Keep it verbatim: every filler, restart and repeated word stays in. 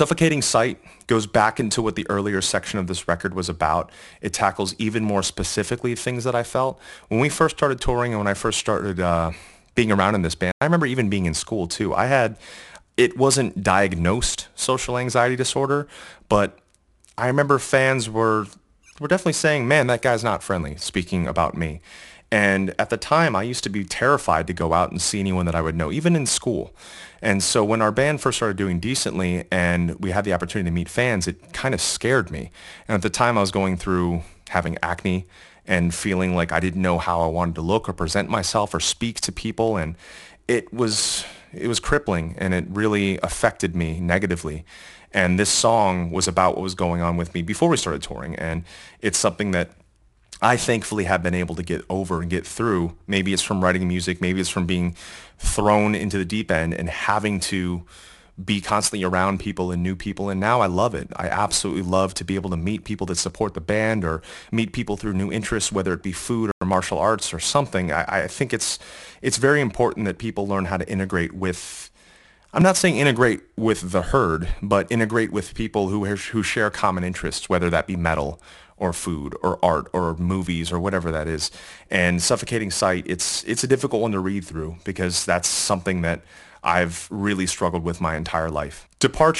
Suffocating Sight goes back into what the earlier section of this record was about. It tackles even more specifically things that I felt. When we first started touring and when I first started uh, being around in this band, I remember even being in school too. I had, it wasn't diagnosed social anxiety disorder, but I remember fans were were definitely saying, man, that guy's not friendly, speaking about me. And at the time, I used to be terrified to go out and see anyone that I would know, even in school. And so when our band first started doing decently and we had the opportunity to meet fans, it kind of scared me. And at the time, I was going through having acne and feeling like I didn't know how I wanted to look or present myself or speak to people. And it was it was crippling, and it really affected me negatively. And this song was about what was going on with me before we started touring. And it's something that I thankfully have been able to get over and get through. Maybe it's from writing music, maybe it's from being thrown into the deep end and having to be constantly around people and new people. And now I love it. I absolutely love to be able to meet people that support the band or meet people through new interests, whether it be food or martial arts or something. I, I think it's it's very important that people learn how to integrate with, I'm not saying integrate with the herd, but integrate with people who who share common interests, whether that be metal or food or art or movies or whatever that is. And Suffocating Sight, it's it's a difficult one to read through because that's something that I've really struggled with my entire life. Departure